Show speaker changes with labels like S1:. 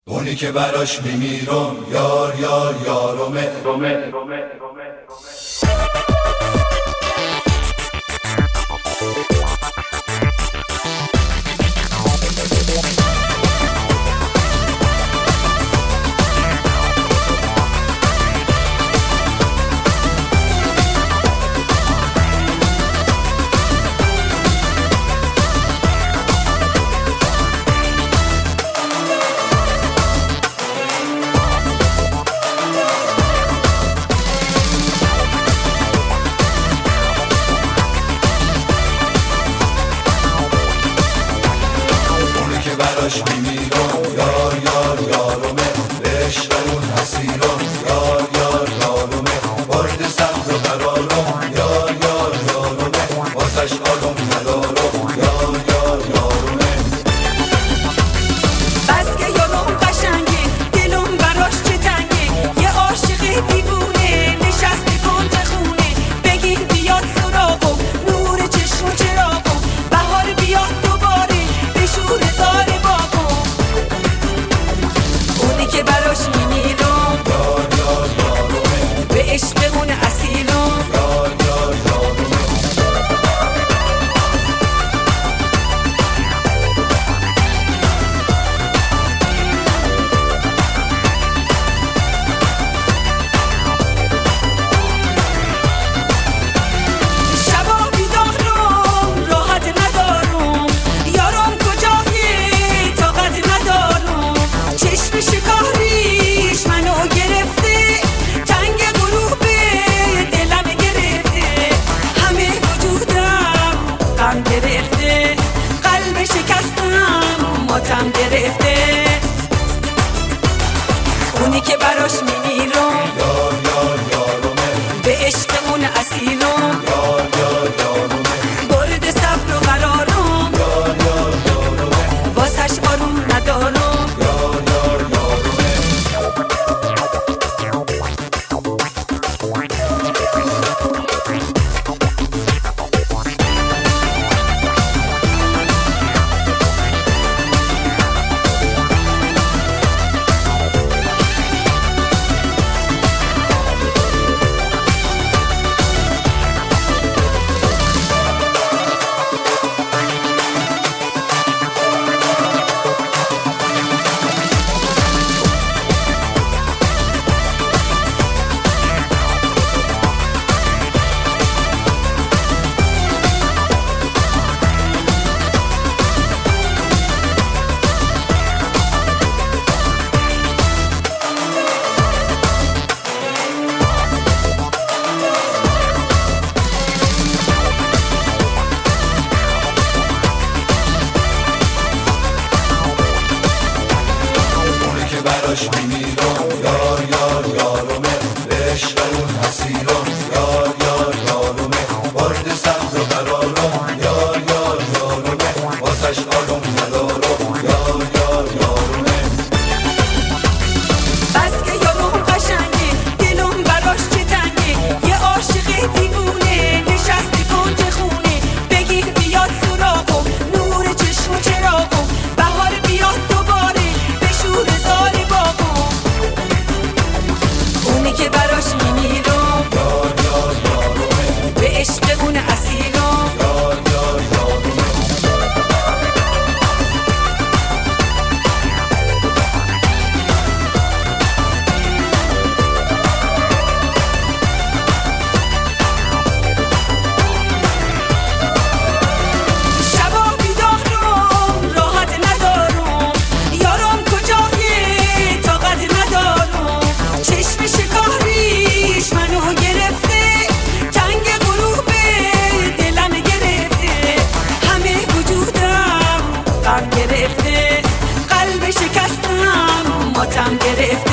S1: اونی که براش میمیرم یار یار یارمه. براش میمیرم یار یار یارمه، به عشق اون حسیرم یار یار یارمه، وارد صبر و قرارم یار یار یارمه، واسش آدم ندارم یار یار یارمه.
S2: بس که یارم قشنگه دلم براش چه تنگه، یه عاشق دیوونه نشسته گنج خونه، بگین بیاد سراغم نور چشم و چراغم، بهار بیاد دوباره به شور زار که براش میمیرم
S1: یار یار یارمه،
S2: به عشق اون اصیلم
S1: یار یار یارمه.
S2: شبا بیدارم راحت ندارم، یارم کجایی طاقت ندارم، چشم شکاریش منو گرفته، تنگ غروبه دلم گرفته، همه وجودم غم گرفته، قلب شکستم ماتم گرفته. اونی که براش میمیرم
S1: یار یار یارمه،
S2: به عشق اون اصیلم
S1: یار یار یارمه،
S2: برد صبر و قرارم
S1: یار یار یارمه،
S2: واسش آروم ندارم
S1: یار یار یارمه. براش میمیرم یار یار یارمه، به عشق اون حسیرم یار یار یارمه، وارد صبر و قرارم یار یار یارمه، واسش آدم ندارم یار یار یارمه.
S2: بس که یارم قشنگه دلم براش چه تنگه، یه عاشق دیوونه نشسته گنج خونه، بگیر بیاد سراغم نور چشم و چراغم، بهار بیاد دوباره به شور زار که براش میمیرم
S1: یار یار یارمه،
S2: به عشق اون اصیلم
S1: یار یار یارمه.
S2: شبا بیدارم راحت ندارم، یارم کجایی طاقت ندارم، چشم شکاریش منو گرفته، تنگ غروبه دلم گرفته، همه وجودم غم گرفته، قلب شکستم ماتم گرفته.